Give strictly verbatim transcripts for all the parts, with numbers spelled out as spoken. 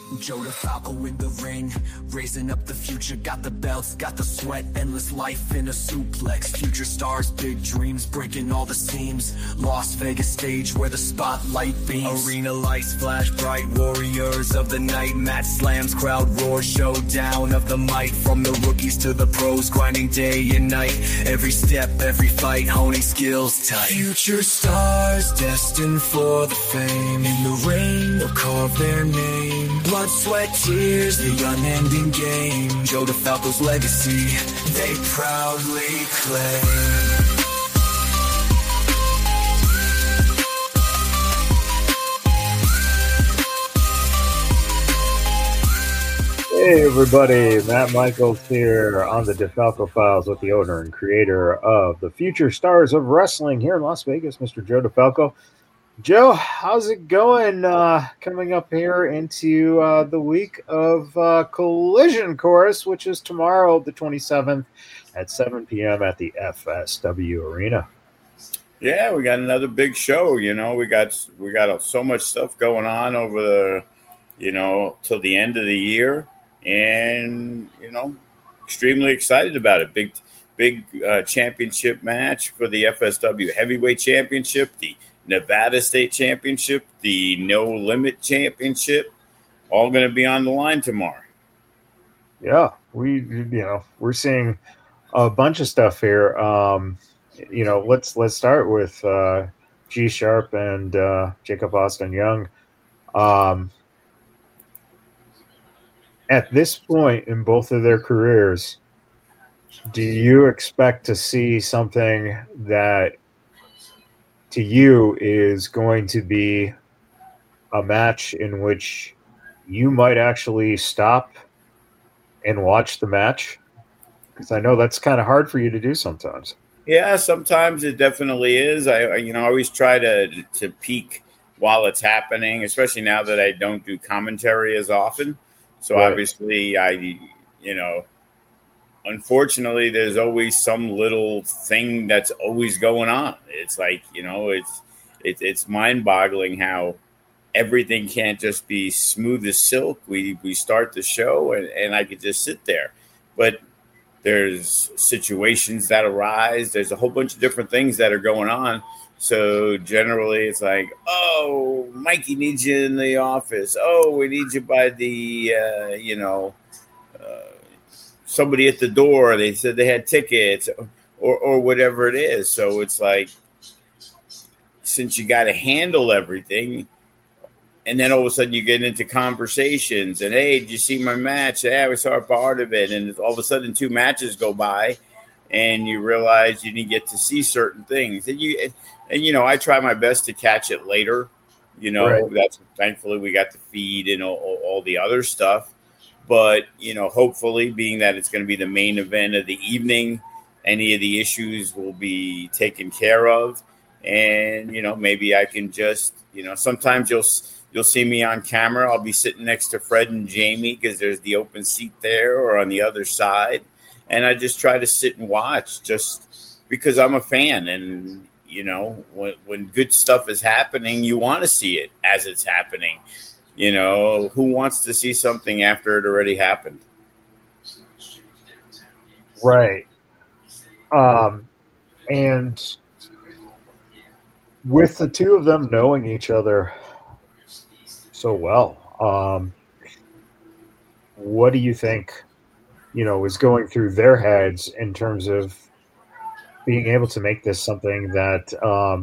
Joe DeFalco in the ring, raising up the future, got the belts, got the sweat, endless life in a suplex. Future stars, big dreams, breaking all the seams. Las Vegas stage where the spotlight beams. Arena lights flash bright, warriors of the night. Mat slams, crowd roars, showdown of the might. From the rookies to the pros, grinding day and night. Every step, every fight, honing skills tight. Future stars, destined for the fame. In the ring, they'll carve their name. Blood, sweat, tears, the unending game. Joe DeFalco's legacy, they proudly claim. Hey everybody, Matt Michaels here on the DeFalco Files with the owner and creator of the Future Stars of Wrestling here in Las Vegas, Mister Joe DeFalco. Joe, how's it going uh, coming up here into uh, the week of uh, Collision Course, which is tomorrow, the twenty-seventh at seven p.m. at the F S W Arena? Yeah, we got another big show. You know, we got we got so much stuff going on over the, you know, till the end of the year. And, you know, extremely excited about it. Big, big uh, championship match for the F S W Heavyweight Championship, the Nevada State Championship, the No Limit Championship, all going to be on the line tomorrow. Yeah, we, you know, we're seeing a bunch of stuff here. Um, you know, let's let's start with uh, G Sharp and uh, Jacob Austin Young. Um, At this point in both of their careers, do you expect to see something that to you is going to be a match in which you might actually stop and watch the match? Because I know that's kind of hard for you to do sometimes. Yeah, sometimes it definitely is. I, you know, I always try to to peek while it's happening, especially now that I don't do commentary as often. So right. Obviously, I, you know, unfortunately, there's always some little thing that's always going on. It's like, you know, it's it, it's mind-boggling how everything can't just be smooth as silk. We we start the show and, and I could just sit there. But there's situations that arise. There's a whole bunch of different things that are going on. So generally it's like, oh, Mikey needs you in the office. Oh, we need you by the, uh, you know, uh, somebody at the door. They said they had tickets or, or whatever it is. So it's like, since you got to handle everything, and then all of a sudden you get into conversations and, hey, did you see my match? Yeah, we saw a part of it. And all of a sudden two matches go by and you realize you didn't get to see certain things. And you, and, you know, I try my best to catch it later. You know, right. That's thankfully we got the feed and all, all the other stuff. But, you know, hopefully being that it's going to be the main event of the evening, any of the issues will be taken care of. And, you know, maybe I can just, you know, sometimes you'll you'll see me on camera. I'll be sitting next to Fred and Jamie because there's the open seat there or on the other side. And I just try to sit and watch just because I'm a fan. And, you know, when, when good stuff is happening, you want to see it as it's happening. You know, who wants to see something after it already happened? Right. Um, and with the two of them knowing each other so well, um, what do you think, you know, is going through their heads in terms of being able to make this something that um,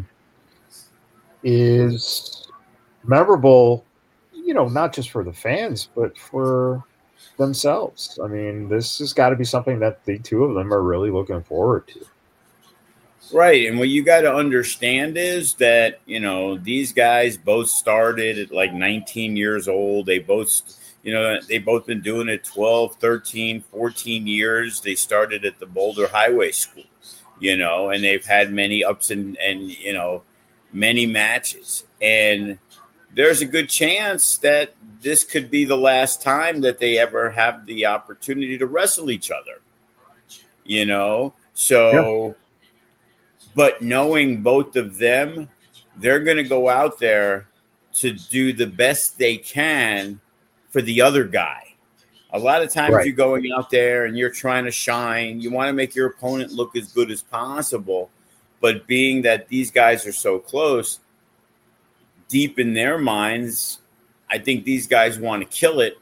is memorable, you know, not just for the fans, but for themselves? I mean, this has got to be something that the two of them are really looking forward to. Right. And what you got to understand is that, you know, these guys both started at like nineteen years old. They both, you know, they both been doing it twelve, thirteen, fourteen years. They started at the Boulder Highway School, you know, and they've had many ups and, and, you know, many matches. And there's a good chance that this could be the last time that they ever have the opportunity to wrestle each other, you know? So, yeah. But knowing both of them, they're going to go out there to do the best they can for the other guy. A lot of times Right. you're going out there and you're trying to shine. You want to make your opponent look as good as possible. But being that these guys are so close, deep in their minds, I think these guys want to kill it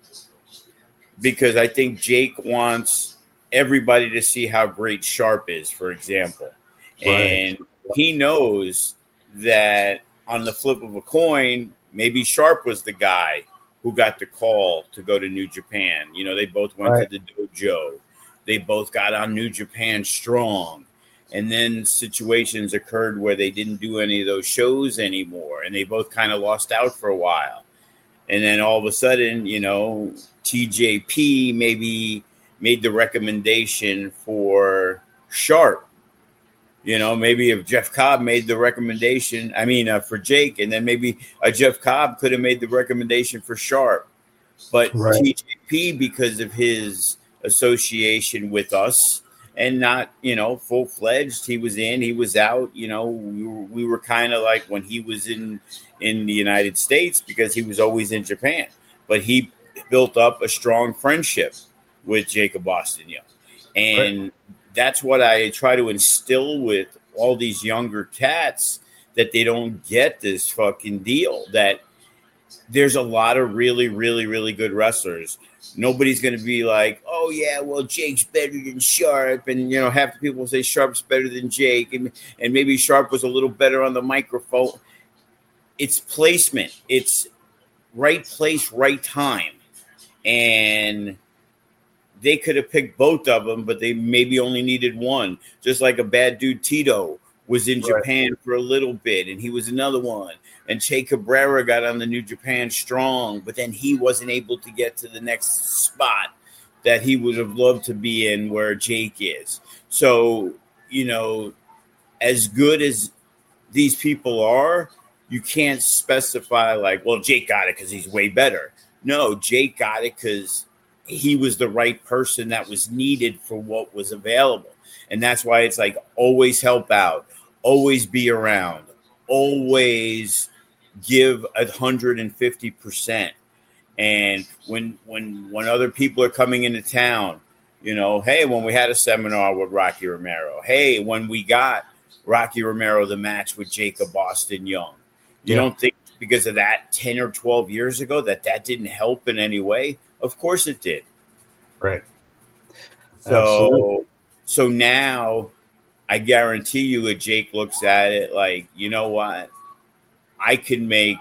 because I think Jake wants everybody to see how great Sharp is, for example. Right. And he knows that on the flip of a coin, maybe Sharp was the guy who got the call to go to New Japan. You know, they both went Right. to the dojo. They both got on New Japan Strong. And then situations occurred where they didn't do any of those shows anymore. And they both kind of lost out for a while. And then all of a sudden, you know, T J P maybe made the recommendation for Sharp. You know, maybe if Jeff Cobb made the recommendation, I mean, uh, for Jake, and then maybe uh, Jeff Cobb could have made the recommendation for Sharp. But Right. T J P, because of his association with us and not, you know, full-fledged, he was in, he was out, you know, we were, we were kind of like when he was in, in the United States because he was always in Japan. But he built up a strong friendship with Jacob Austin Young. And right. that's what I try to instill with all these younger cats, that they don't get this fucking deal, that there's a lot of really, really, really good wrestlers. Nobody's going to be like, oh, yeah, well, Jake's better than Sharp. And, you know, half the people say Sharp's better than Jake. And, and maybe Sharp was a little better on the microphone. It's placement. It's right place, right time. And they could have picked both of them, but they maybe only needed one. Just like a bad dude, Tito, was in right. Japan for a little bit, and he was another one. And Che Cabrera got on the New Japan Strong, but then he wasn't able to get to the next spot that he would have loved to be in where Jake is. So, you know, as good as these people are, you can't specify like, well, Jake got it because he's way better. No, Jake got it because he was the right person that was needed for what was available. And that's why it's like always help out, always be around, always give one hundred fifty percent. And when when when other people are coming into town, you know, hey, when we had a seminar with Rocky Romero, hey, when we got Rocky Romero the match with Jacob Austin Young, you yeah. don't think because of that ten or twelve years ago that that didn't help in any way? Of course it did. Right. So, Absolutely. so now I guarantee you that Jake looks at it like, you know what? I can make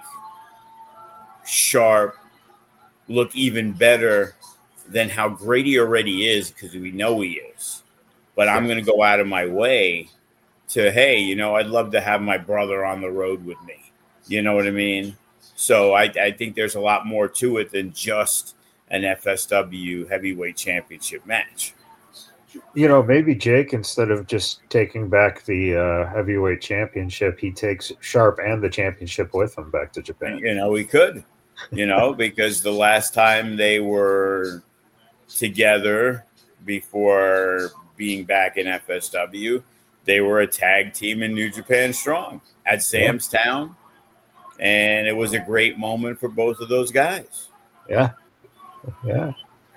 Sharp look even better than how great he already is because we know he is. But I'm going to go out of my way to, hey, you know, I'd love to have my brother on the road with me. You know what I mean? So I, I think there's a lot more to it than just an F S W heavyweight championship match. You know, maybe Jake, instead of just taking back the uh, heavyweight championship, he takes Sharp and the championship with him back to Japan. You know, he could, you know, because the last time they were together before being back in F S W, they were a tag team in New Japan Strong at Sam's yeah. Town. And it was a great moment for both of those guys. Yeah. Yeah.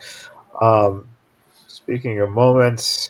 Um, speaking of moments,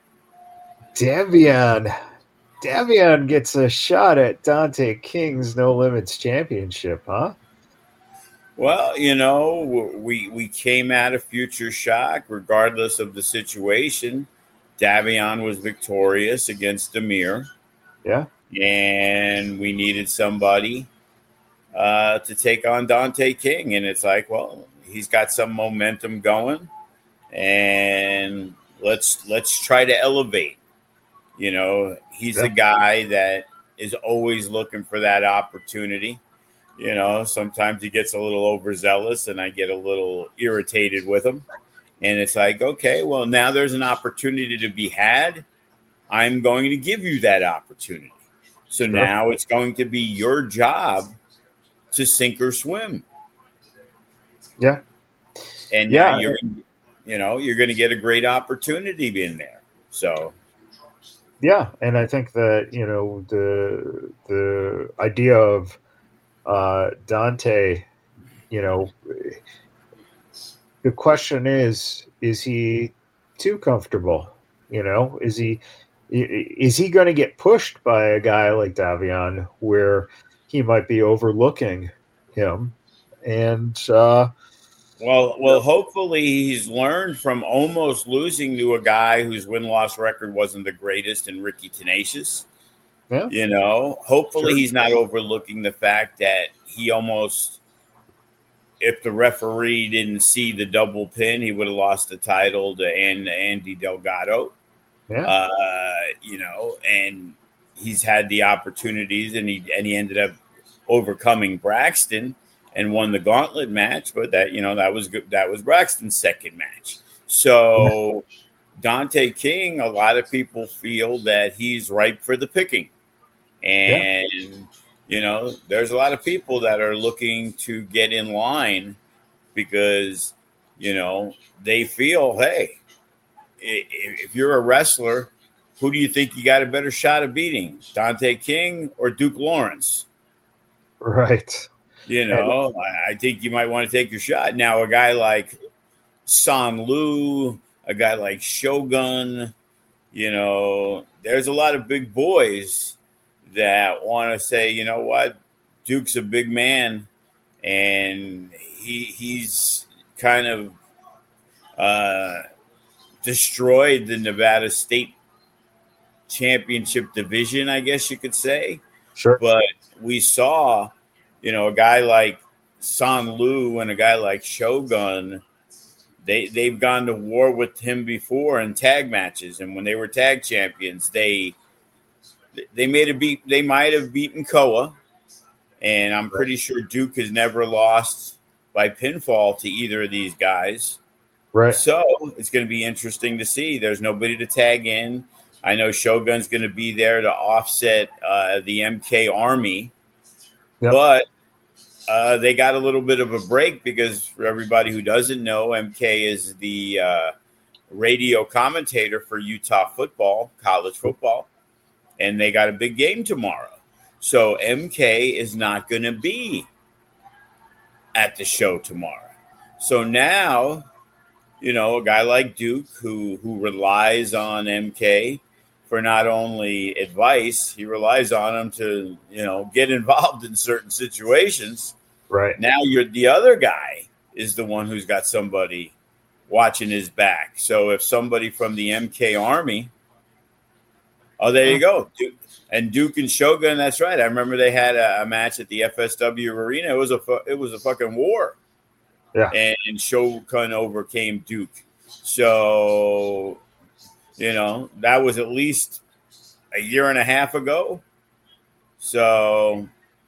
Davion. Davion gets a shot at Dante King's No Limits Championship, huh? Well, you know, we we came out of Future Shock, regardless of the situation. Davion was victorious against Demir. Yeah. And we needed somebody uh, to take on Dante King. And it's like, well, he's got some momentum going, and let's let's try to elevate. You know, he's yeah. a guy that is always looking for that opportunity. You know, sometimes he gets a little overzealous, and I get a little irritated with him. And it's like, okay, well, now there's an opportunity to be had. I'm going to give you that opportunity. So sure. now it's going to be your job to sink or swim. Yeah. And yeah. now you're, you know, you're going to get a great opportunity in there. So, yeah. And I think that, you know, the, the idea of uh, Dante you know, the question is, is he too comfortable? You know, is he is he going to get pushed by a guy like Davion where he might be overlooking him? And uh, well, well, hopefully he's learned from almost losing to a guy whose win loss record wasn't the greatest, in Ricky Tenacious. yeah, You know, hopefully sure. he's not overlooking the fact that he almost, if the referee didn't see the double pin, he would have lost the title to Andy Delgado. Yeah. Uh, you know, and he's had the opportunities, and he and he ended up overcoming Braxton and won the gauntlet match. But that, you know, that was good. That was Braxton's second match. So Dante King, a lot of people feel that he's ripe for the picking, and yeah. you know, there's a lot of people that are looking to get in line because, you know, they feel, hey, if you're a wrestler, who do you think you got a better shot of beating, Dante King or Duke Lawrence? Right. You know, I think you might want to take your shot. Now, a guy like San Lu, a guy like Shogun, you know, there's a lot of big boys that want to say, you know what, Duke's a big man, and he he's kind of uh, destroyed the Nevada State Championship division, I guess you could say. Sure. But we saw, you know, a guy like San Lu and a guy like Shogun, they, they've gone to war with him before in tag matches. And when they were tag champions, they they made a beat. They might have beaten Koa. And I'm pretty sure Duke has never lost by pinfall to either of these guys. Right. So it's going to be interesting to see. There's nobody to tag in. I know Shogun's going to be there to offset uh, the M K Army. Yep. But uh, they got a little bit of a break because, for everybody who doesn't know, M K is the uh, radio commentator for Utah football, college football, and they got a big game tomorrow. So M K is not going to be at the show tomorrow. So now, you know, a guy like Duke who who relies on M K for not only advice, he relies on him to, you know, get involved in certain situations. Right. Now you're the other guy is the one who's got somebody watching his back. So if somebody from the M K Army, oh, there you go. Duke, and Duke and Shogun, that's right. I remember they had a, a match at the F S W arena. It was a it was a fucking war. Yeah. And, and Shogun overcame Duke. So, you know, that was at least a year and a half ago. So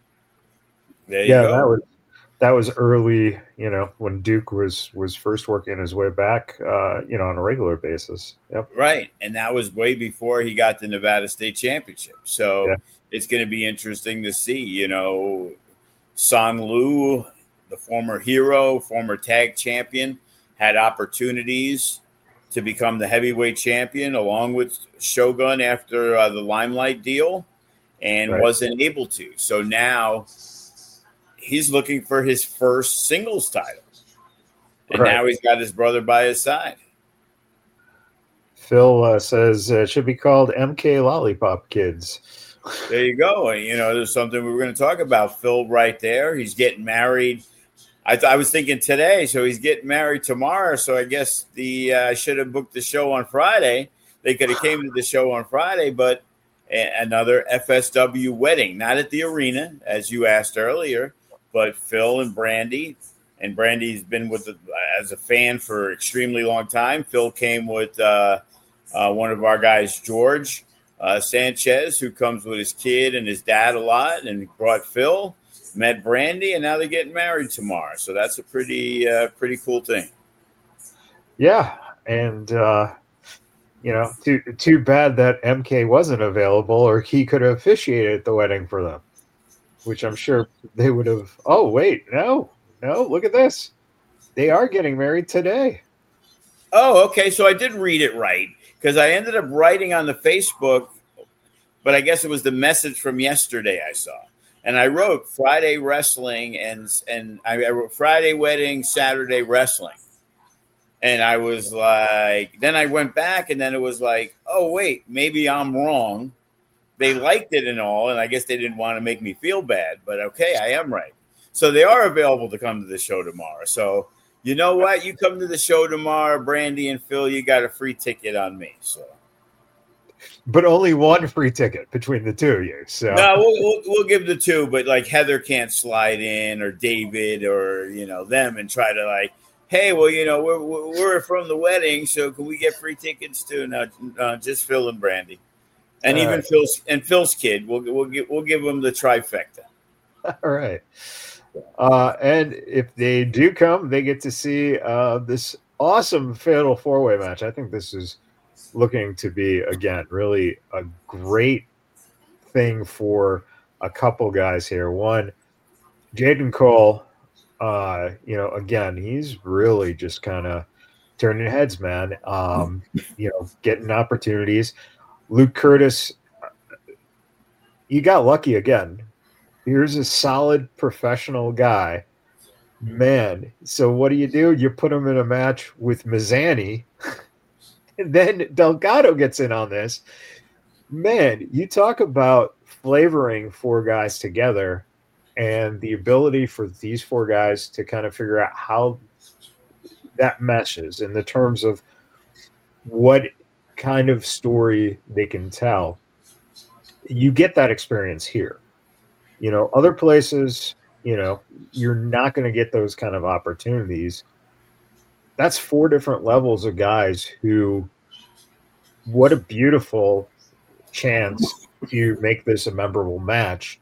there yeah, you go. that was that was early, you know, when Duke was was first working his way back, uh, you know, on a regular basis. Yep. Right. And that was way before he got the Nevada State Championship. So yeah. It's going to be interesting to see, you know, San Lu, the former hero, former tag champion, had opportunities to become the heavyweight champion along with Shogun after uh, the Limelight deal and right. wasn't able to. So now he's looking for his first singles title. And right. now he's got his brother by his side. Phil uh, says uh, it should be called M K Lollipop Kids. There you go. And, you know, there's something we were going to talk about. Phil right there. He's getting married. I, th- I was thinking today, so he's getting married tomorrow. So I guess the uh, I should have booked the show on Friday. They could have came to the show on Friday, but a- another F S W wedding, not at the arena, as you asked earlier, but Phil and Brandy. And Brandy's been with the, as a fan for extremely long time. Phil came with uh, uh, one of our guys, George uh, Sanchez, who comes with his kid and his dad a lot, and brought Phil. Met Brandy, and now they're getting married tomorrow. So that's a pretty, uh, pretty cool thing. Yeah, and uh, you know, too too bad that M K wasn't available, or he could have officiated the wedding for them, which I'm sure they would have. Oh wait, no, no, look at this, they are getting married today. Oh, okay, so I did read it right because I ended up writing on the Facebook, but I guess it was the message from yesterday I saw. and I wrote Friday wrestling and and I wrote Friday wedding, Saturday wrestling. And I was like, then I went back and then it was like, oh, wait, maybe I'm wrong. They liked it and all, and I guess they didn't want to make me feel bad. But okay, I am right. So they are available to come to the show tomorrow. So you know what? You come to the show tomorrow, Brandy and Phil, you got a free ticket on me. So, but only one free ticket between the two of you. So no, we'll, we'll, we'll give the two, but like Heather can't slide in, or David, or you know them, and try to like, hey, well, you know, we're we're from the wedding, so can we get free tickets too? No, no just Phil and Brandy, and All even right. Phil's and Phil's kid. We'll we'll give we'll give them the trifecta. All right. Uh, and if they do come, they get to see uh, this awesome fatal four-way match. I think this is looking to be, again, really a great thing for a couple guys here. One, Jaden Cole, uh, you know, again, he's really just kind of turning heads, man. Um, you know, getting opportunities. Luke Curtis, you got lucky again. Here's a solid professional guy. Man, so what do you do? You put him in a match with Mazzani, and then Delgado gets in on this. Man, you talk about flavoring four guys together and the ability for these four guys to kind of figure out how that meshes in the terms of what kind of story they can tell. You get that experience here. You know, other places, you know, you're not going to get those kind of opportunities. That's four different levels of guys who, what a beautiful chance to make this a memorable match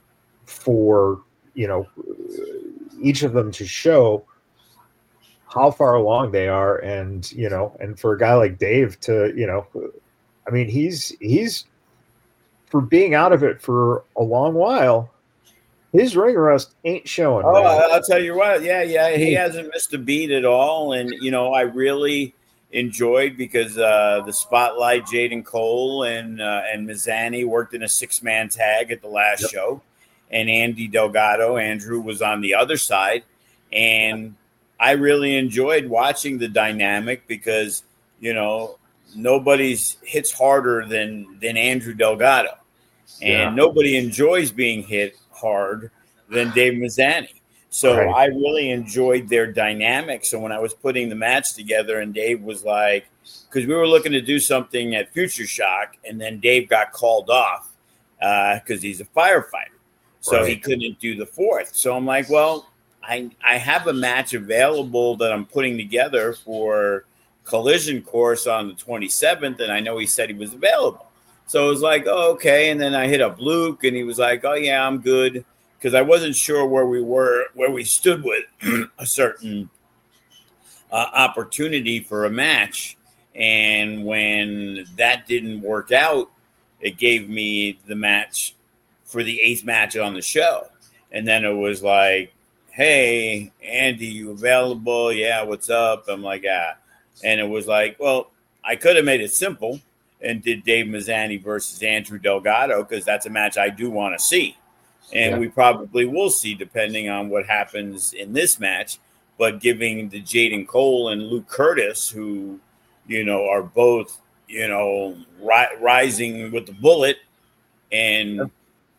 for, you know, each of them to show how far along they are. And, you know, and for a guy like Dave to, you know, I mean, he's, he's, for being out of it for a long while, his ring rust ain't showing. Oh, man. I'll tell you what. Yeah, yeah. He hasn't missed a beat at all. And, you know, I really enjoyed because uh, the Spotlight, Jaden Cole and uh, and Mazzani worked in a six-man tag at the last yep. show. And Andy Delgado, Andrew, was on the other side. And I really enjoyed watching the dynamic because, you know, nobody's hits harder than than Andrew Delgado, and yeah. nobody enjoys being hit hard than Dave Mazzani. So right. I really enjoyed their dynamic. So when I was putting the match together, and Dave was like, because we were looking to do something at Future Shock, and then Dave got called off because uh, he's a firefighter, so right. he couldn't do the fourth. So I'm like, well, I I have a match available that I'm putting together for Collision Course on the twenty-seventh, and I know he said he was available. So it was like, oh, okay. And then I hit up Luke, and he was like, oh, yeah, I'm good. Because I wasn't sure where we were, where we stood with a certain uh, opportunity for a match. And when that didn't work out, it gave me the match for the eighth match on the show. And then it was like, hey, Andy, you available? Yeah, what's up? I'm like, ah. And it was like, well, I could have made it simple and did Dave Mazzani versus Andrew Delgado because that's a match I do want to see. And yeah. we probably will see depending on what happens in this match. But giving the Jaden Cole and Luke Curtis, who, you know, are both, you know, ri- rising with the bullet, and yeah.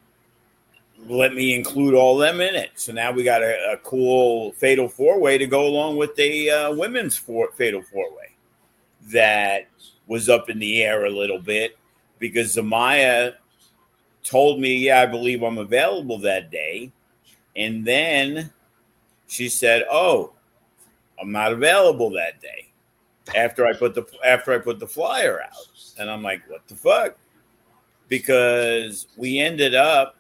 let me include all them in it. So now we got a, a cool fatal four-way to go along with the uh, women's four, fatal four-way that was up in the air a little bit because Zamaya told me, yeah, I believe I'm available that day. And then she said, oh, I'm not available that day after I put the after I put the flyer out. And I'm like, what the fuck? Because we ended up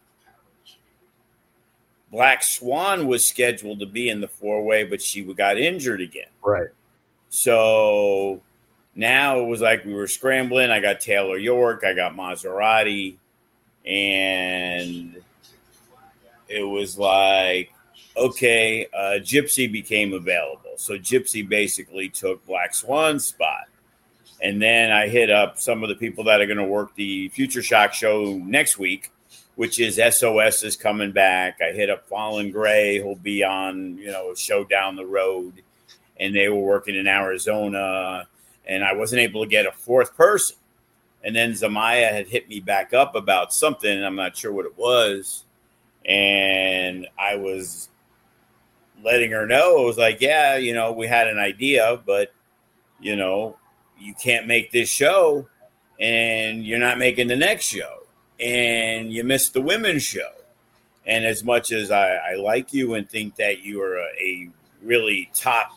Black Swan was scheduled to be in the four-way, but she got injured again. Right. So now it was like we were scrambling. I got Taylor York. I got Maserati. And it was like, okay, uh, Gypsy became available. So Gypsy basically took Black Swan's spot. And then I hit up some of the people that are going to work the Future Shock show next week, which is S O S is coming back. I hit up Fallon Gray, who'll be on, you know, a show down the road, and they were working in Arizona, and I wasn't able to get a fourth person. And then Zamaya had hit me back up about something, and I'm not sure what it was. And I was letting her know, I was like, yeah, you know, we had an idea, but, you know, you can't make this show, and you're not making the next show, and you missed the women's show. And as much as I, I like you and think that you are a, a really top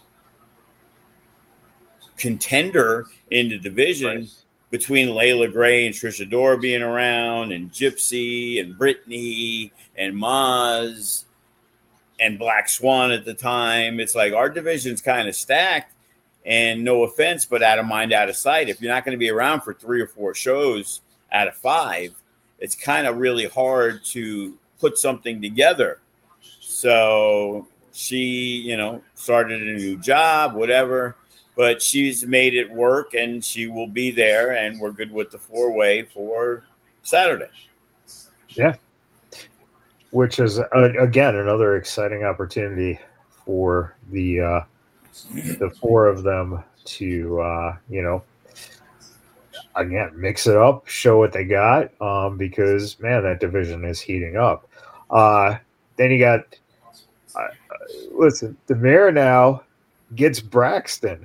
contender in the division, right, between Layla Gray and Trisha Dora being around, and Gypsy and Brittany and Maz and Black Swan at the time, it's like our division's kind of stacked. And no offense, but out of mind, out of sight. If you're not going to be around for three or four shows out of five, it's kind of really hard to put something together. So she, you know, started a new job, whatever. But she's made it work, and she will be there, and we're good with the four-way for Saturday. Yeah. Which is, uh, again, another exciting opportunity for the uh, the four of them to, uh, you know, again, mix it up, show what they got, um, because, man, that division is heating up. Uh, then you got, uh, listen, Demir now gets Braxton.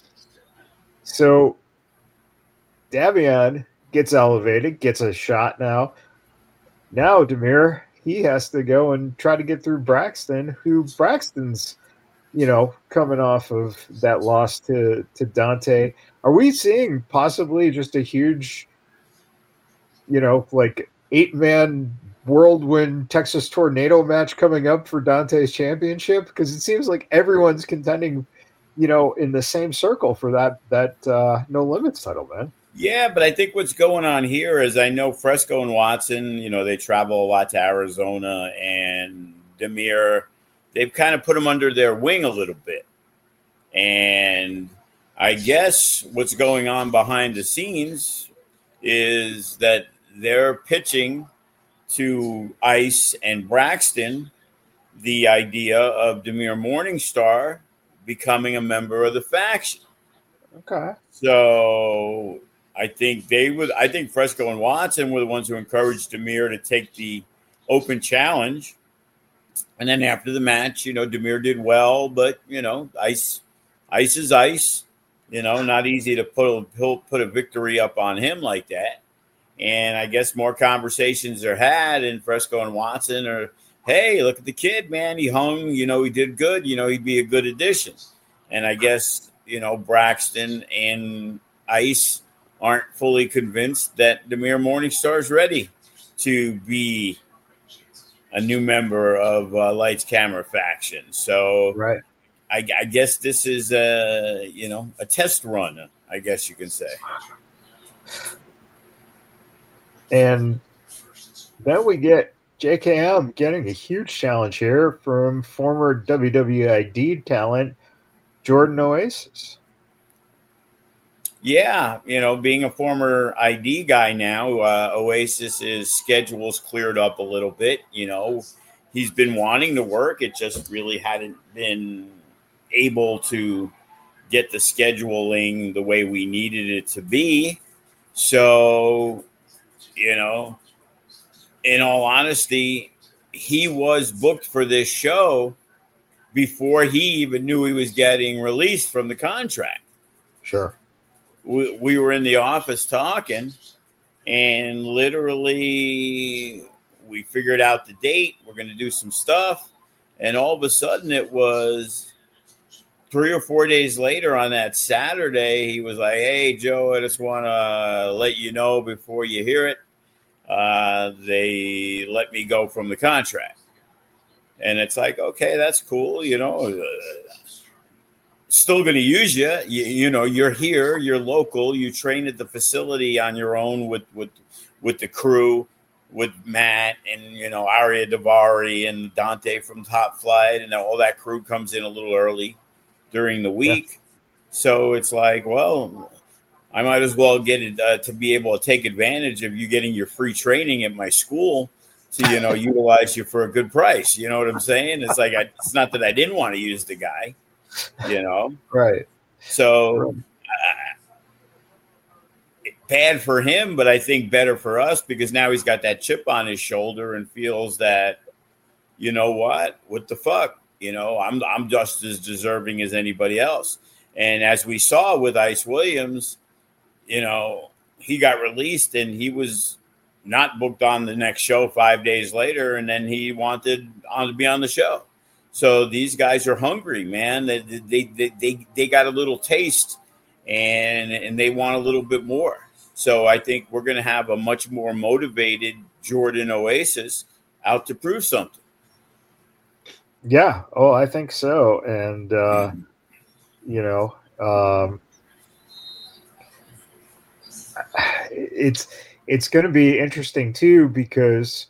So Davion gets elevated, gets a shot now. Now Demir, he has to go and try to get through Braxton, who Braxton's, you know, coming off of that loss to, to Dante. Are we seeing possibly just a huge, you know, like eight-man whirlwind Texas Tornado match coming up for Dante's championship? Because it seems like everyone's contending, you know, in the same circle for that that uh, No Limits title, man. Yeah, but I think what's going on here is I know Fresco and Watson, you know, they travel a lot to Arizona, and Demir, they've kind of put him under their wing a little bit. And I guess what's going on behind the scenes is that they're pitching to Ice and Braxton the idea of Demir Morningstar becoming a member of the faction. Okay. So I think they would, I think Fresco and Watson were the ones who encouraged Demir to take the open challenge. And then after the match, you know, Demir did well, but, you know, ice, ice is ice, you know, not easy to put a, put a victory up on him like that. And I guess more conversations are had, and Fresco and Watson are, hey, look at the kid, man. He hung, you know, he did good. You know, he'd be a good addition. And I guess, you know, Braxton and Ice aren't fully convinced that Demir Morningstar is ready to be a new member of uh, Lights Camera Faction. So right. I, I guess this is a, you know, a test run, I guess you can say. And then we get J K M getting a huge challenge here from former W W I D talent Jordan Oasis. Yeah, you know, being a former I D guy now, uh, Oasis's schedule's cleared up a little bit. You know, he's been wanting to work. It just really hadn't been able to get the scheduling the way we needed it to be. So, you know, in all honesty, he was booked for this show before he even knew he was getting released from the contract. Sure. We, we were in the office talking, and literally we figured out the date. We're going to do some stuff. And all of a sudden it was three or four days later on that Saturday, he was like, hey, Joe, I just want to let you know before you hear it. Uh, they let me go from the contract. And it's like, okay, that's cool. You know, uh, still going to use you. you. You know, you're here, you're local, you train at the facility on your own with, with, with the crew, with Matt and, you know, Aria Davari and Dante from Top Flight, and all that crew comes in a little early during the week. Yeah. So it's like, well, I might as well get it uh, to be able to take advantage of you getting your free training at my school to, you know, utilize you for a good price. You know what I'm saying? It's like, I, it's not that I didn't want to use the guy, you know? Right. So Right. Uh, bad for him, but I think better for us because now he's got that chip on his shoulder and feels that, you know what, what the fuck? You know, I'm, I'm just as deserving as anybody else. And as we saw with Ice Williams, you know, he got released and he was not booked on the next show five days later, and then he wanted on to be on the show. So these guys are hungry, man. They they they they, they got a little taste, and and they want a little bit more. So I think we're going to have a much more motivated Jordan Oasis out to prove something. Yeah. Oh, I think so. And uh, mm. you know, um, it's. It's going to be interesting too because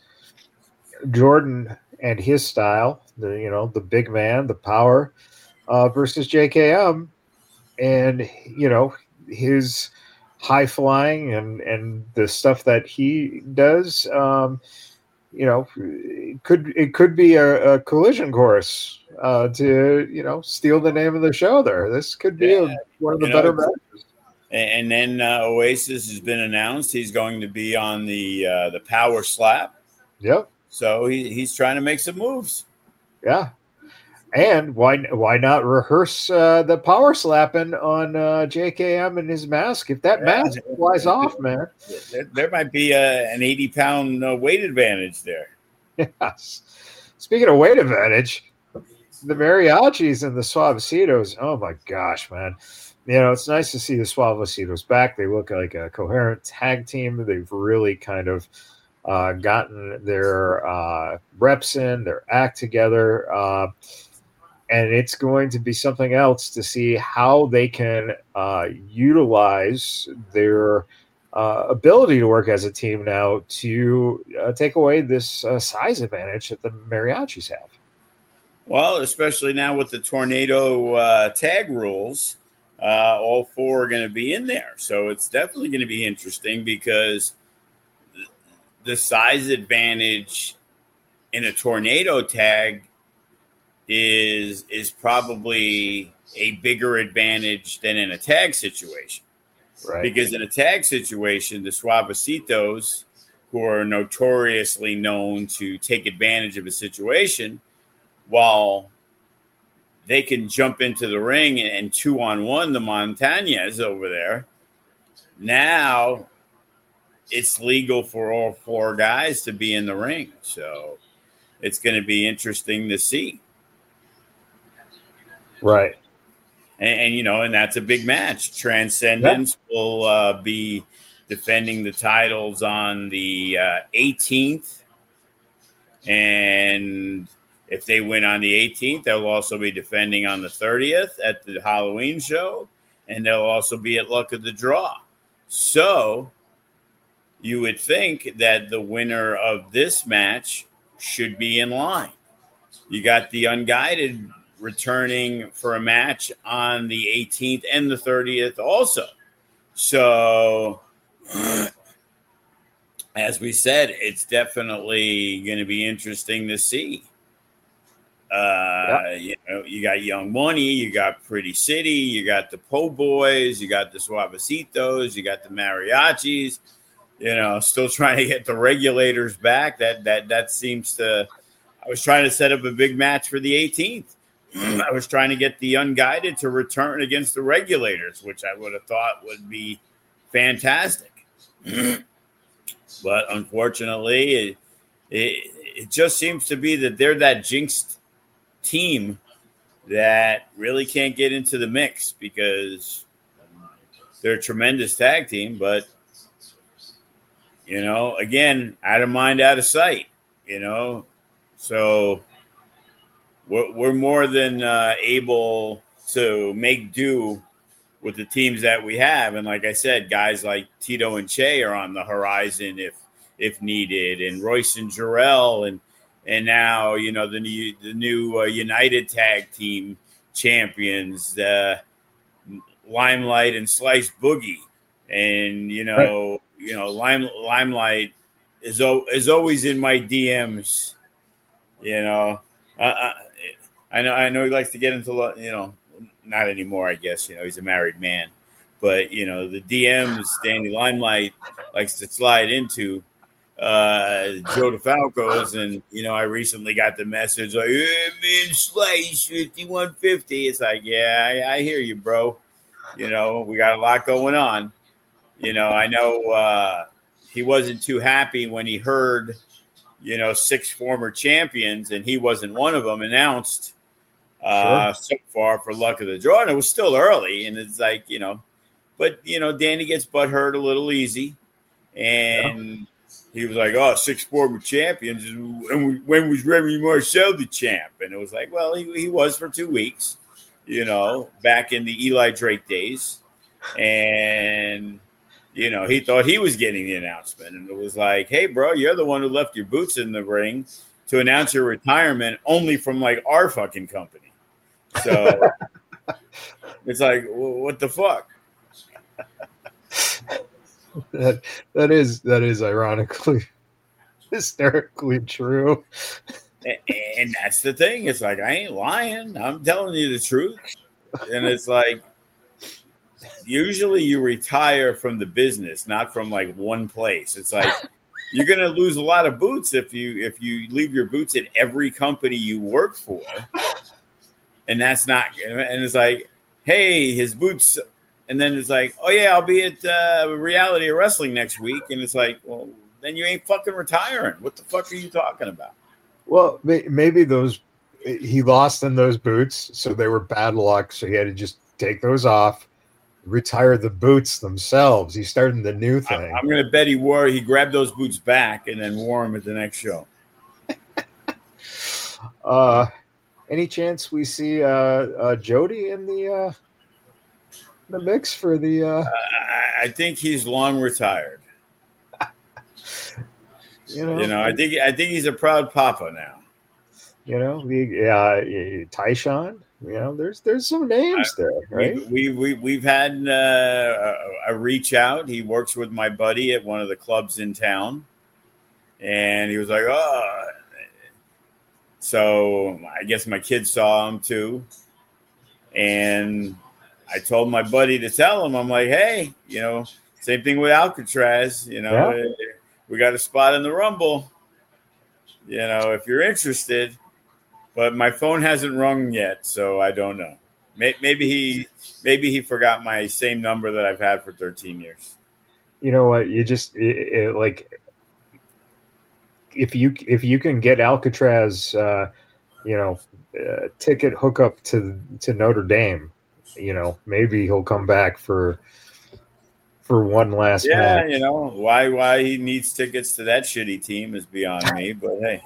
Jordan and his style, the you know the big man, the power, uh, versus J K M, and you know his high flying and and the stuff that he does. Um, you know, it could it could be a, a collision course uh, to you know steal the name of the show. There, this could be yeah, a, one of the better know, matches. And then uh, Oasis has been announced. He's going to be on the uh, the Power Slap. Yep. So he, he's trying to make some moves. Yeah. And why why not rehearse uh, the Power Slapping on uh, J K M and his mask? If that yeah. mask flies off, man. There, there might be a, an eighty pound uh, weight advantage there. Yes. Speaking of weight advantage, the Mariachis and the Suavecitos. Oh, my gosh, man. You know, it's nice to see the Suavecitos back. They look like a coherent tag team. They've really kind of uh, gotten their uh, reps in, their act together. Uh, and it's going to be something else to see how they can uh, utilize their uh, ability to work as a team now to uh, take away this uh, size advantage that the Mariachis have. Well, especially now with the Tornado uh, tag rules. Uh, all four are going to be in there. So it's definitely going to be interesting because the size advantage in a tornado tag is is probably a bigger advantage than in a tag situation. Right. Because in a tag situation, the Suavecitos, who are notoriously known to take advantage of a situation, while they can jump into the ring and, and two on one the Montañas over there. Now it's legal for all four guys to be in the ring. So it's going to be interesting to see. Right. And, and you know, and that's a big match. Transcendence yeah. will uh, be defending the titles on the uh, eighteenth. And if they win on the eighteenth, they'll also be defending on the thirtieth at the Halloween show, and they'll also be at Luck of the Draw. So you would think that the winner of this match should be in line. You got the Unguided returning for a match on the eighteenth and the thirtieth also. So as we said, it's definitely going to be interesting to see. Uh, yeah. You know, you got Young Money, you got Pretty City, you got the Po Boys, you got the Suavecitos, you got the Mariachis. You know, still trying to get the Regulators back. That that that seems to. I was trying to set up a big match for the eighteenth. I was trying to get the Unguided to return against the Regulators, which I would have thought would be fantastic. But unfortunately, it, it it just seems to be that they're that jinxed team that really can't get into the mix because they're a tremendous tag team. But, you know, again, out of mind, out of sight, you know. So we're, we're more than uh, able to make do with the teams that we have. And like I said, guys like Tito and Che are on the horizon if if needed, and Royce and Jarrell, and and now, you know, the new the new uh, United Tag Team champions, uh, Limelight and Slice Boogie, and you know, right. you know, Lime, Limelight is is always in my D Ms. You know, uh, I, I know I know he likes to get into, you know, not anymore. I guess, you know, he's a married man, but you know, the D Ms Danny Limelight likes to slide into uh, Joe DeFalco's, and you know, I recently got the message like, hey, man, Slice fifty-one fifty. It's like, yeah, I, I hear you, bro. You know, we got a lot going on. You know, I know uh, he wasn't too happy when he heard, you know, six former champions, and he wasn't one of them, announced uh, sure. so far for luck of the draw. And it was still early, and it's like, you know, but, you know, Danny gets butthurt a little easy. And yeah. he was like, oh, six former champions. And when was Remy Marcel the champ? And it was like, well, he, he was for two weeks, you know, back in the Eli Drake days. And you know, he thought he was getting the announcement, and it was like, hey, bro, you're the one who left your boots in the ring to announce your retirement only from like our fucking company. So it's like, well, what the fuck? That that is that is ironically hysterically true. And, and that's the thing. It's like, I ain't lying. I'm telling you the truth. And it's like, usually you retire from the business, not from like one place. It's like you're going to lose a lot of boots if you if you leave your boots at every company you work for. And that's not, and it's like, hey, his boots. And then it's like, oh yeah, I'll be at uh, Reality of Wrestling next week. And it's like, well, then you ain't fucking retiring. What the fuck are you talking about? Well, maybe those, he lost in those boots, so they were bad luck. So he had to just take those off. Retire the boots themselves. He's starting the new thing. I'm, I'm going to bet he wore. He grabbed those boots back and then wore them at the next show. uh, any chance we see uh, uh, Jody in the uh, the mix for the? Uh... Uh, I think he's long retired. you know, you know. I think I think he's a proud papa now. You know, the uh, Tyshawn. You know, there's there's some names there, right? We we, we we've had uh, a, a reach out. He works with my buddy at one of the clubs in town, and he was like, "Oh." So I guess my kids saw him too, and I told my buddy to tell him. I'm like, "Hey, you know, same thing with Alcatraz. You know, yeah. we got a spot in the Rumble. You know, if you're interested." But my phone hasn't rung yet, so I don't know. Maybe he, maybe he forgot my same number that I've had for thirteen years. You know what? You just it, it, like if you if you can get Alcatraz, uh, you know, uh, ticket hookup to to Notre Dame, you know, maybe he'll come back for for one last. Yeah, match. You know why why he needs tickets to that shitty team is beyond me. But hey.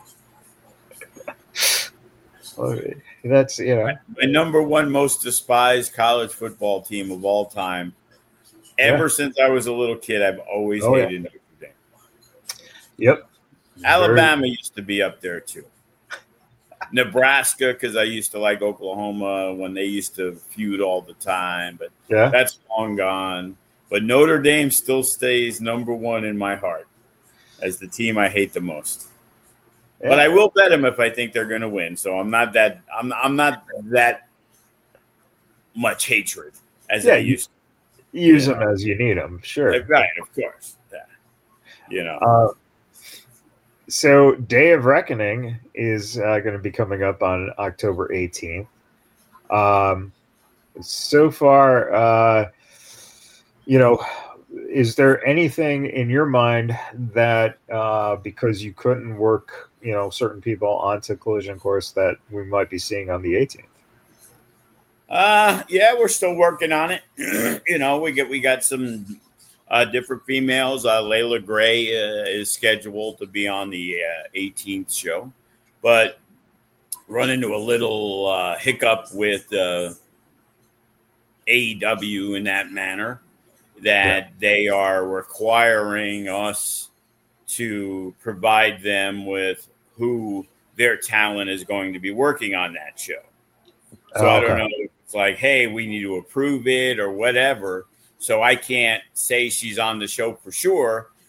That's, you know, my, my number one most despised college football team of all time. Ever yeah. since I was a little kid, I've always oh, hated yeah. Notre Dame. Yep. Alabama Very... used to be up there too. Nebraska, because I used to like Oklahoma when they used to feud all the time, but yeah. that's long gone. But Notre Dame still stays number one in my heart as the team I hate the most. Yeah. But I will bet them if I think they're going to win. So I'm not that I'm I'm not that much hatred as yeah, I used to. Use them know. As you need them, sure. Right, of course. Yeah. You know. Uh, so Day of Reckoning is uh, going to be coming up on October eighteenth. Um, so far, uh, you know. Is there anything in your mind that uh, because you couldn't work, you know, certain people onto Collision Course that we might be seeing on the eighteenth? Uh, yeah, we're still working on it. you know, we get we got some uh, different females. Uh, Layla Gray uh, is scheduled to be on the uh, eighteenth show, but run into a little uh, hiccup with uh, A E W in that manner. That yeah. they are requiring us to provide them with who their talent is going to be working on that show. So oh, I don't okay. know if it's like, hey, we need to approve it or whatever. So I can't say she's on the show for sure,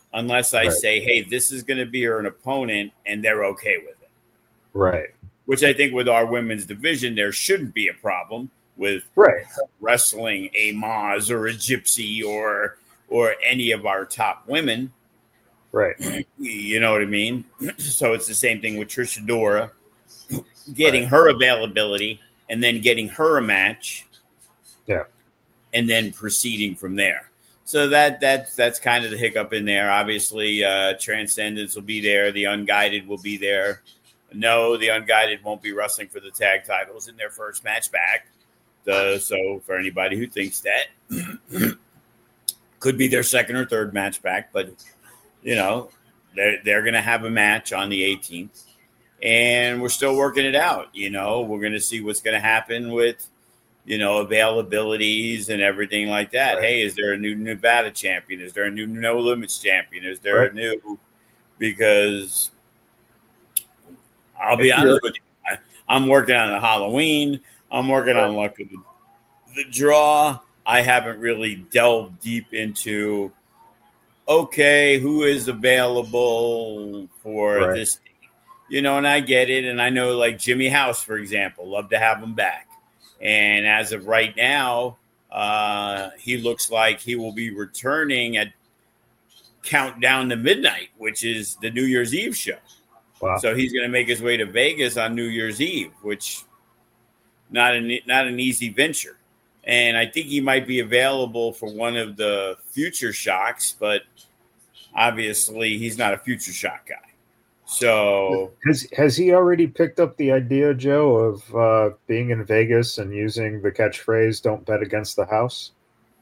unless I Right. say, hey, this is going to be an opponent, and they're okay with it. Right. Which I think with our women's division, there shouldn't be a problem with Right. wrestling a Maz or a Gypsy or or any of our top women. Right. You know what I mean? So it's the same thing with Trish Adora, getting Right. her availability and then getting her a match. Yeah. And then proceeding from there. So that that that's kind of the hiccup in there. Obviously, uh, Transcendence will be there. The Unguided will be there. No, the Unguided won't be wrestling for the tag titles in their first match back. The, so for anybody who thinks that, could be their second or third match back. But, you know, they're, they're going to have a match on the eighteenth. And we're still working it out. You know, we're going to see what's going to happen with, you know, availabilities and everything like that. Right. Hey, is there a new Nevada champion? Is there a new No Limits champion? Is there Right. a new? Because I'll be honest with you, I, I'm working on a Halloween. I'm working Right. on Luck of the, the Draw. I haven't really delved deep into, okay, who is available for Right. this? You know, and I get it. And I know, like Jimmy House, for example, love to have him back. And as of right now, uh, he looks like he will be returning at Countdown to Midnight, which is the New Year's Eve show. Wow. So he's going to make his way to Vegas on New Year's Eve, which not an not an easy venture. And I think he might be available for one of the Future Shocks, but obviously he's not a Future Shock guy. So Has has he already picked up the idea, Joe, of uh, being in Vegas and using the catchphrase "Don't bet against the house"?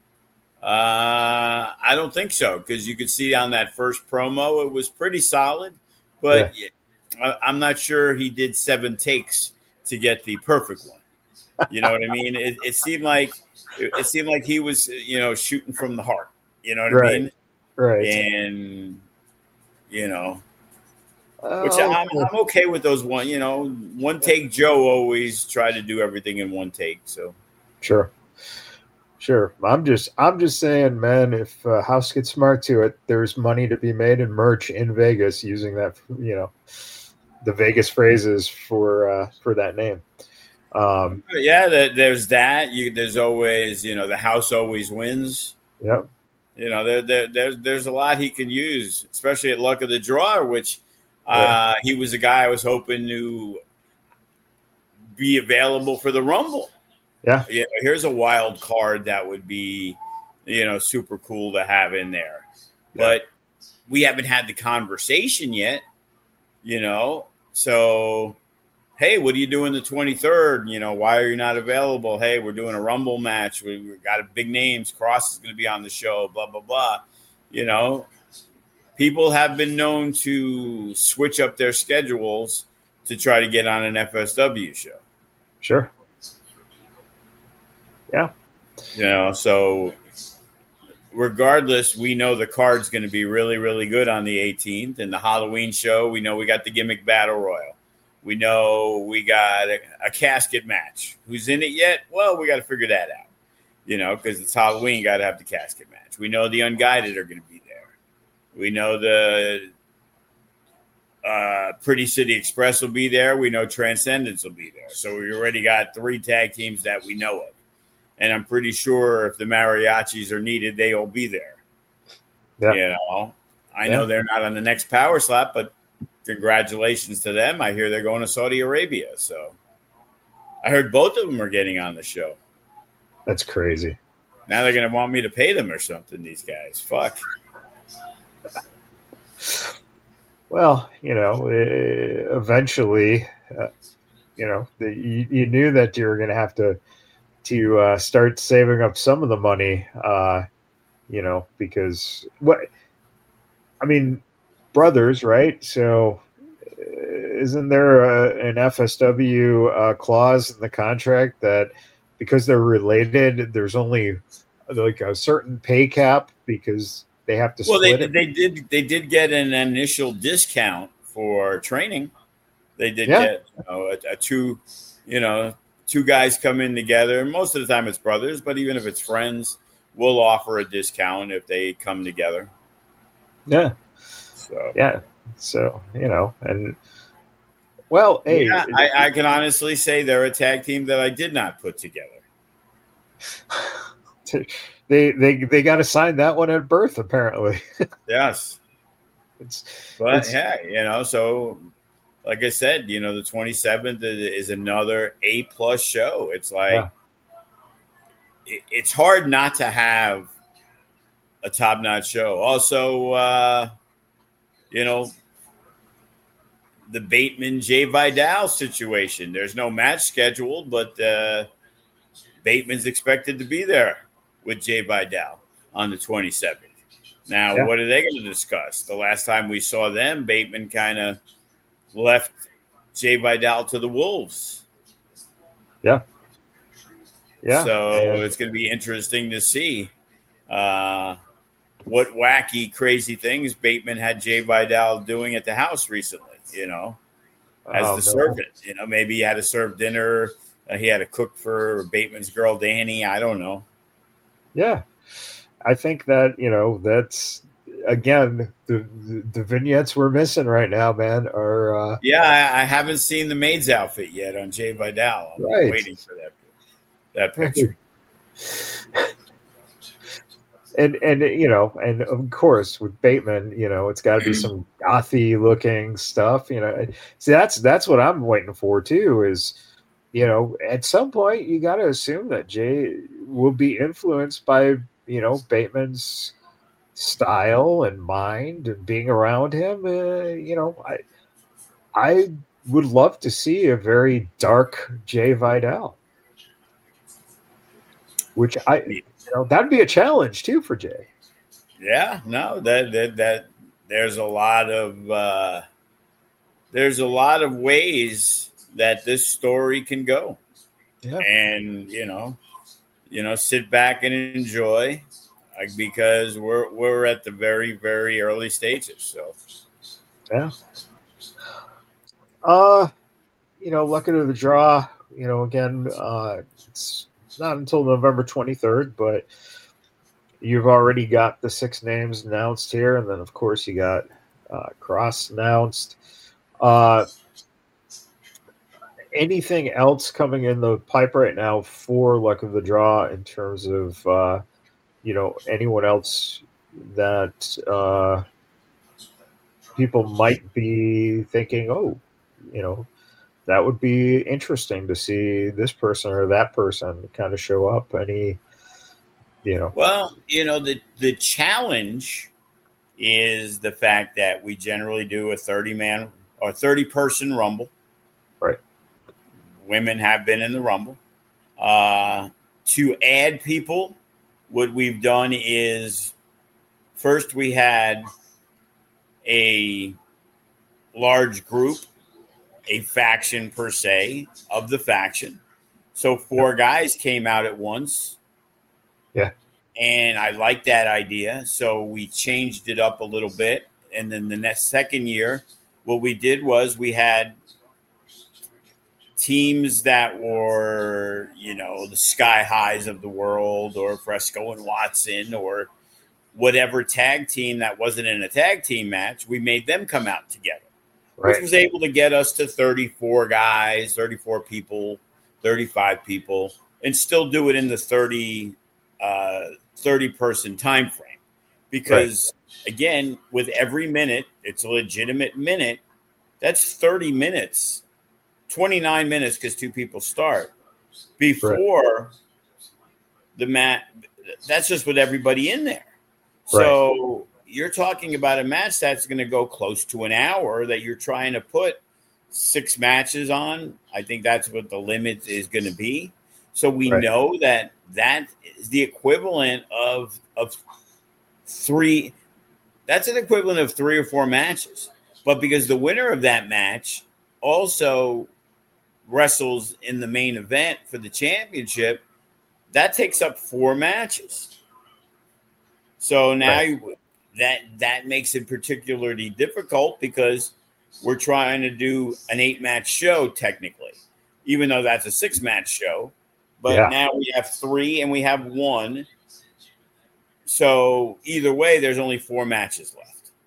uh, I don't think so, because you could see on that first promo it was pretty solid, but I, I'm not sure he did seven takes to get the perfect one. You know what I mean? It, it seemed like it, it seemed like he was, you know, shooting from the heart. You know what Right. I mean? Right. And you know. Oh, Which I'm, I'm okay with those one, you know, one take. Joe always try to do everything in one take. So Sure, sure. I'm just, I'm just saying, man. If uh, House gets smart to it, there's money to be made in merch in Vegas using that, you know, the Vegas phrases for uh, for that name. Um, yeah, there, there's that. You, there's always, you know, the house always wins. yep. You know, there, there, there's there's a lot he can use, especially at Luck of the Draw, which uh, he was a guy I was hoping to be available for the Rumble. Yeah. Yeah, here's a wild card that would be, you know, super cool to have in there. Yeah. But we haven't had the conversation yet, you know. So, hey, what are you doing the twenty-third? You know, why are you not available? Hey, we're doing a Rumble match. We, we got a big names. Cross is going to be on the show, blah, blah, blah. You know, people have been known to switch up their schedules to try to get on an F S W show. Sure. Yeah. You know, so regardless, we know the card's going to be really, really good on the eighteenth. And the Halloween show, we know we got the gimmick battle royal. We know we got a, a casket match. Who's in it yet? Well, we got to figure that out, you know, because it's Halloween, got to have the casket match. We know the Unguided are going to be there. We know the uh, Pretty City Express will be there. We know Transcendence will be there. So we already got three tag teams that we know of. And I'm pretty sure if the mariachis are needed, they will be there. Yeah. You know, I Yeah. know they're not on the next Power Slap, but congratulations to them. I hear they're going to Saudi Arabia. So I heard both of them are getting on the show. That's crazy. Now they're going to want me to pay them or something, these guys. Fuck. Well, you know, eh, eventually, uh, you know, the, you, you knew that you were going to have to to uh, start saving up some of the money, uh, you know, because what I mean, brothers, right? So, uh, isn't there a, an F S W uh, clause in the contract that because they're related, there's only like a certain pay cap because they have to Well, split they it? they did they did get an initial discount for training. They did Yeah. get you know, a, a two, you know, two guys come in together. Most of the time it's brothers, but even if it's friends, we'll offer a discount if they come together. Yeah. So yeah. So you know, and well, hey, yeah, I, I can honestly say they're a tag team that I did not put together. they they they got to sign that one at birth, apparently. Yes, it's but it's yeah, you know, so like I said, you know, the twenty-seventh is another A plus show. It's like yeah. it, it's hard not to have a top notch show. Also, uh, you know, the Bateman Jay Vidal situation. There's no match scheduled, but uh, Bateman's expected to be there with Jay Vidal on the twenty-seventh. Now, Yeah. what are they going to discuss? The last time we saw them, Bateman kind of left Jay Vidal to the Wolves. Yeah. Yeah. So and, it's going to be interesting to see uh, what wacky, crazy things Bateman had Jay Vidal doing at the house recently, you know, as oh, the no. servant. You know, maybe he had to serve dinner. Uh, he had to cook for Bateman's girl, Danny. I don't know. Yeah. I think that, you know, that's, again, the, the, the vignettes we're missing right now, man, are. Uh, yeah, I, I haven't seen the maid's outfit yet on Jay Vidal. I'm right. waiting for that, that picture. And, and you know, and of course with Bateman, you know, it's got to be some gothy looking stuff, you know. See, that's that's what I'm waiting for too. Is, you know, at some point you got to assume that Jay will be influenced by, you know, Bateman's style and mind and being around him. Uh, you know, I I would love to see a very dark Jay Vidal, which I. You know, that'd be a challenge too for Jay. Yeah, no, that that that there's a lot of uh, there's a lot of ways that this story can go, yeah. and you know, you know, sit back and enjoy, like, because we're we're at the very very early stages. So, yeah. Uh, you know, luck of the draw. You know, again, uh, it's not until November twenty-third, but you've already got the six names announced here, and then of course you got uh, Cross announced. Uh, anything else coming in the pipe right now for luck of the draw in terms of uh, you know, anyone else that uh, people might be thinking, oh, you know, that would be interesting to see this person or that person kind of show up. Any, you know, well, you know, the the challenge is the fact that we generally do a thirty man or thirty person rumble. right? Women have been in the rumble. Uh, to add people, what we've done is first we had a large group, a faction per se of the faction. So four guys came out at once. Yeah. And I like that idea. So we changed it up a little bit. And then the next second year, what we did was we had teams that were, you know, the Sky Highs of the world, or Fresco and Watson, or whatever tag team that wasn't in a tag team match. We made them come out together, Right. which was able to get us to thirty-four guys, thirty-four people, thirty-five people, and still do it in the thirty, uh, thirty person time frame. Because right. again, with every minute, it's a legitimate minute. That's thirty minutes, twenty-nine minutes because two people start before right. the mat. That's just with everybody in there. Right. So you're talking about a match that's going to go close to an hour that you're trying to put six matches on. I think that's what the limit is going to be. So we right. know that that is the equivalent of of three. That's an equivalent of three or four matches. But because the winner of that match also wrestles in the main event for the championship, that takes up four matches. So now right. you, that that makes it particularly difficult because we're trying to do an eight-match show technically, even though that's a six-match show. But yeah. now we have three and we have one. So either way, there's only four matches left.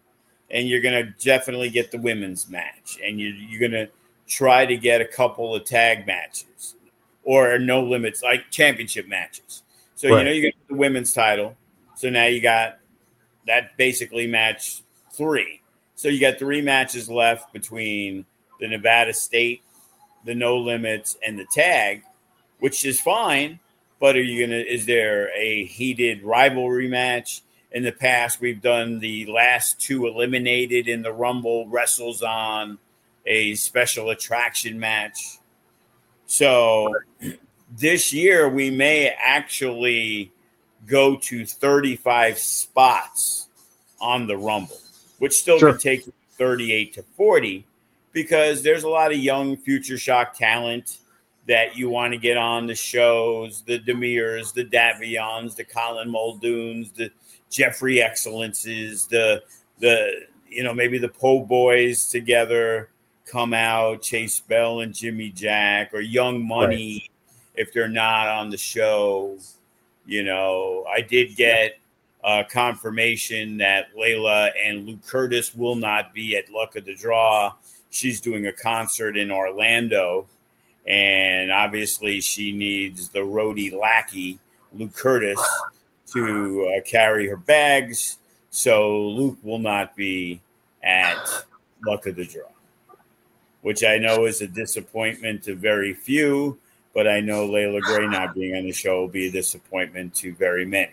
and you're going to definitely get the women's match, and you're, you're going to try to get a couple of tag matches or no limits, like championship matches. So, right. you know, you get the women's title. So now you got that basically match three. So you got three matches left between the Nevada State, the no limits, and the tag, which is fine. But are you going to, is there a heated rivalry match? In the past, we've done the last two eliminated in the Rumble wrestles on a special attraction match. So this year, we may actually go to thirty-five spots on the Rumble, which still sure. can take thirty-eight to forty, because there's a lot of young Future Shock talent that you want to get on the shows, the Demirs, the Davions, the Colin Muldoons, the Jeffrey Excellences, the, the you know, maybe the Po Boys together come out, Chase Bell and Jimmy Jack, or Young Money right. if they're not on the show. You know, I did get uh, confirmation that Layla and Luke Curtis will not be at Luck of the Draw. She's doing a concert in Orlando, and obviously she needs the roadie lackey, Luke Curtis, to uh, carry her bags. So Luke will not be at Luck of the Draw, which I know is a disappointment to very few, but I know Layla Gray not being on the show will be a disappointment to very many.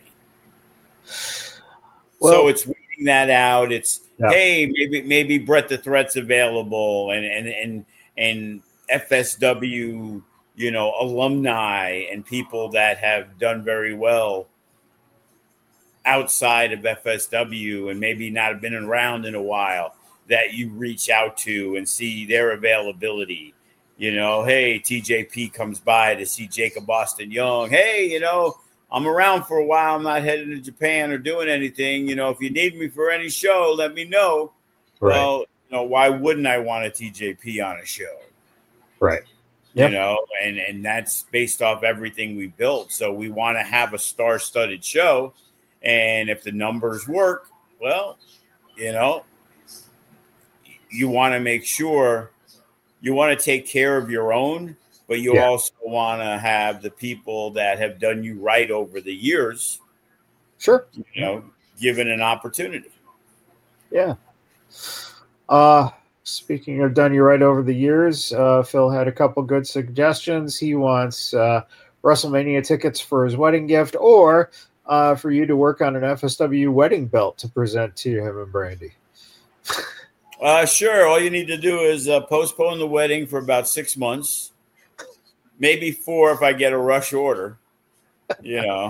Well, so it's weeding that out. It's, yeah. hey, maybe maybe Brett the Threat's available, and and and and F S W, you know, alumni and people that have done very well outside of F S W and maybe not have been around in a while, that you reach out to and see their availability. You know, hey, T J P comes by to see Jacob Austin Young. Hey, you know, I'm around for a while. I'm not heading to Japan or doing anything. You know, if you need me for any show, let me know. Right. Well, you know, why wouldn't I want a T J P on a show? Right. Yep. You know, and, and that's based off everything we built. So we want to have a star-studded show. And if the numbers work, well, you know, you want to make sure you want to take care of your own, but you yeah. also want to have the people that have done you right over the years. Sure. You know, given an opportunity. Yeah. Uh, speaking of done you right over the years, uh, Phil had a couple good suggestions. He wants uh, WrestleMania tickets for his wedding gift, or uh, for you to work on an F S W wedding belt to present to him and Brandy. Uh, sure. All you need to do is uh, postpone the wedding for about six months, maybe four if I get a rush order, you know.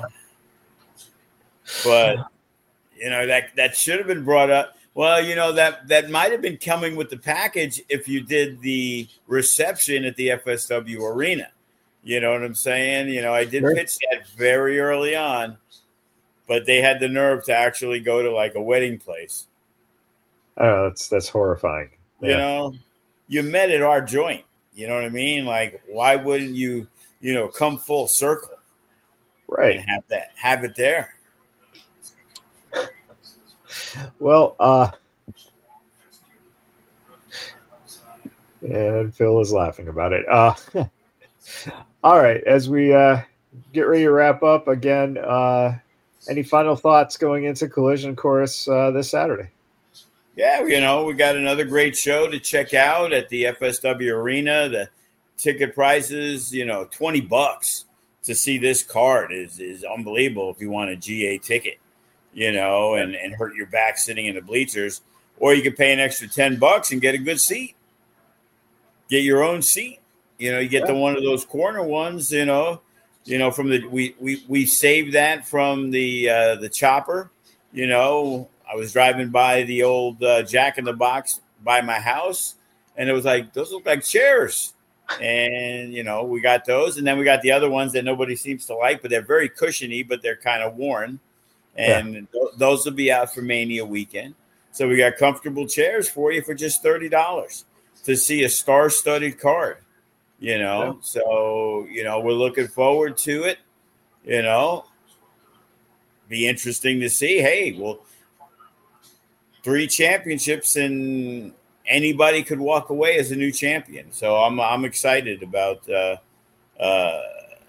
But, you know, that, that should have been brought up. Well, you know, that, that might have been coming with the package if you did the reception at the F S W arena. You know what I'm saying? You know, I did sure. pitch that very early on, but they had the nerve to actually go to like a wedding place. Oh, that's that's horrifying. Yeah. You know, you met at our joint. You know what I mean? Like, why wouldn't you, you know, come full circle, right? And have that, have it there. Well, uh, and Phil is laughing about it. Uh, all right, as we uh, get ready to wrap up again, uh, any final thoughts going into Collision Course uh, this Saturday? Yeah, you know, we got another great show to check out at the F S W Arena. The ticket prices, you know, twenty bucks to see this card is is unbelievable if you want a G A ticket, you know, and, and hurt your back sitting in the bleachers. Or you could pay an extra ten bucks and get a good seat. Get your own seat. You know, you get yeah. the one of those corner ones, you know, you know, from the we we, we saved that from the uh, the chopper, you know. I was driving by the old uh, Jack in the Box by my house, and it was like, those look like chairs. And, you know, we got those. And then we got the other ones that nobody seems to like, but they're very cushiony, but they're kind of worn. And yeah. th- those will be out for Mania weekend. So we got comfortable chairs for you for just thirty dollars to see a star-studded card, you know. Yeah. So, you know, we're looking forward to it, you know. Be interesting to see. Hey, well, three championships, and anybody could walk away as a new champion. So I'm I'm excited about uh, uh,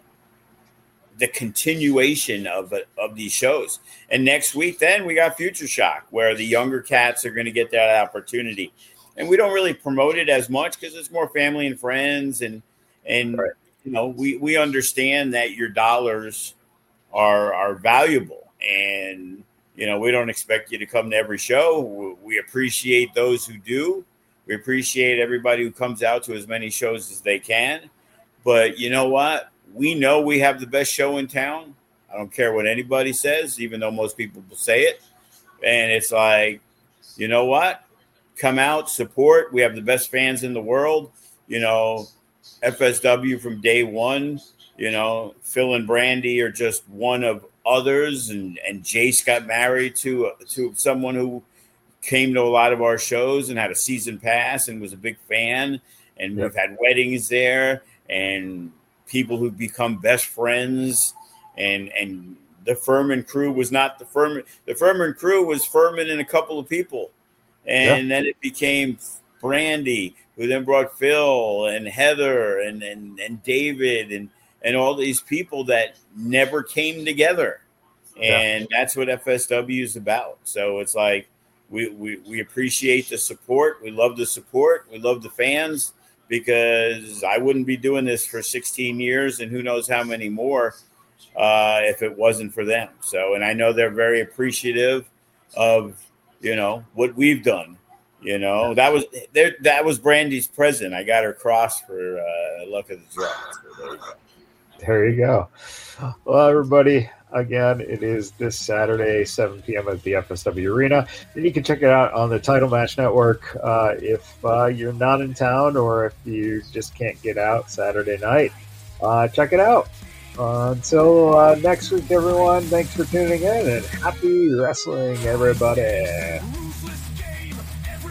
the continuation of of these shows. And next week, then we got Future Shock, where the younger cats are going to get that opportunity. And we don't really promote it as much because it's more family and friends, and and right. you know we we understand that your dollars are are valuable, and you know we don't expect you to come to every show. We appreciate those who do. We appreciate everybody who comes out to as many shows as they can. But you know what? We know we have the best show in town. I don't care what anybody says, even though most people will say it. And it's like, you know what? Come out, support. We have the best fans in the world. You know, F S W from day one, you know, Phil and Brandy are just one of others. And, and Jace got married to, to someone who came to a lot of our shows and had a season pass and was a big fan. And yep. we've had weddings there and people who've become best friends. And, and the Furman crew was not the Furman. The Furman crew was Furman and a couple of people. And yeah. then it became Brandy, who then brought Phil and Heather and, and, and David and, and all these people that never came together. And yeah. that's what F S W is about. So it's like we, we, we appreciate the support. We love the support. We love the fans, because I wouldn't be doing this for sixteen years and who knows how many more uh, if it wasn't for them. So, and I know they're very appreciative of, you know, what we've done. You know, that was there. That was Brandy's present. I got her cross for uh, luck of the draw. So there you go. There you go. Well, everybody, again, it is this Saturday, seven p.m. at the F S W Arena. And you can check it out on the Title Match Network uh, if uh, you're not in town or if you just can't get out Saturday night. Uh, check it out. Uh, until uh, next week, everyone, thanks for tuning in, and happy wrestling, everybody.